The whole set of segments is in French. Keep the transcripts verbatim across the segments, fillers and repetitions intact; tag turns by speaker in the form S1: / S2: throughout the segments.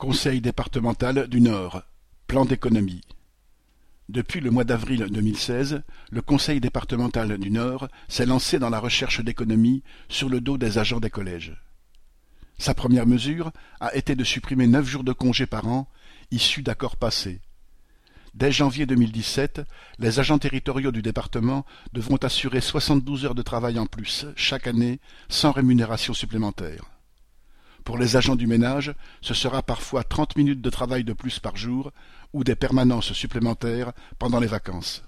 S1: Conseil départemental du Nord. Plan d'économie. Depuis le mois d'avril deux mille seize, le Conseil départemental du Nord s'est lancé dans la recherche d'économies sur le dos des agents des collèges. Sa première mesure a été de supprimer neuf jours de congé par an, issus d'accords passés. Dès janvier deux mille dix-sept, les agents territoriaux du département devront assurer soixante-douze heures de travail en plus chaque année, sans rémunération supplémentaire. Pour les agents du ménage, ce sera parfois trente minutes de travail de plus par jour ou des permanences supplémentaires pendant les vacances.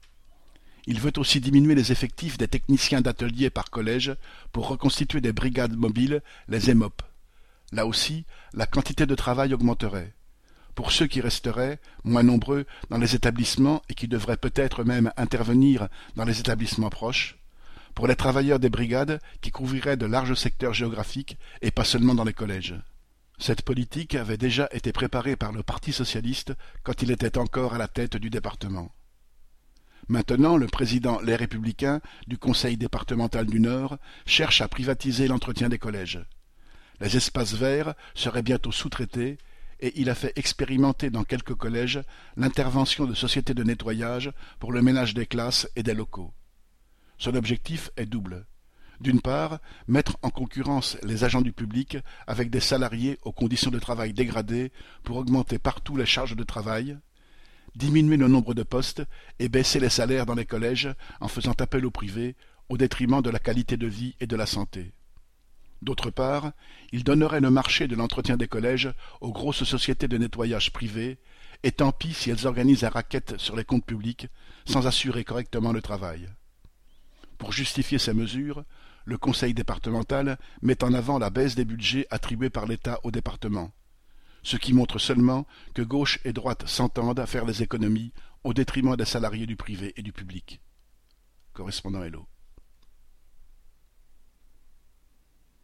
S1: Il veut aussi diminuer les effectifs des techniciens d'atelier par collège pour reconstituer des brigades mobiles, les E M O P. Là aussi, la quantité de travail augmenterait. Pour ceux qui resteraient, moins nombreux, dans les établissements et qui devraient peut-être même intervenir dans les établissements proches, pour les travailleurs des brigades qui couvriraient de larges secteurs géographiques et pas seulement dans les collèges. Cette politique avait déjà été préparée par le Parti socialiste quand il était encore à la tête du département. Maintenant, le président Les Républicains du Conseil départemental du Nord cherche à privatiser l'entretien des collèges. Les espaces verts seraient bientôt sous-traités et il a fait expérimenter dans quelques collèges l'intervention de sociétés de nettoyage pour le ménage des classes et des locaux. Son objectif est double. D'une part, mettre en concurrence les agents du public avec des salariés aux conditions de travail dégradées pour augmenter partout les charges de travail, diminuer le nombre de postes et baisser les salaires dans les collèges en faisant appel au privé au détriment de la qualité de vie et de la santé. D'autre part, il donnerait le marché de l'entretien des collèges aux grosses sociétés de nettoyage privées, et tant pis si elles organisent un racket sur les comptes publics sans assurer correctement le travail. Pour justifier ces mesures, le Conseil départemental met en avant la baisse des budgets attribués par l'État aux départements, ce qui montre seulement que gauche et droite s'entendent à faire des économies au détriment des salariés du privé et du public. Correspondant Hello.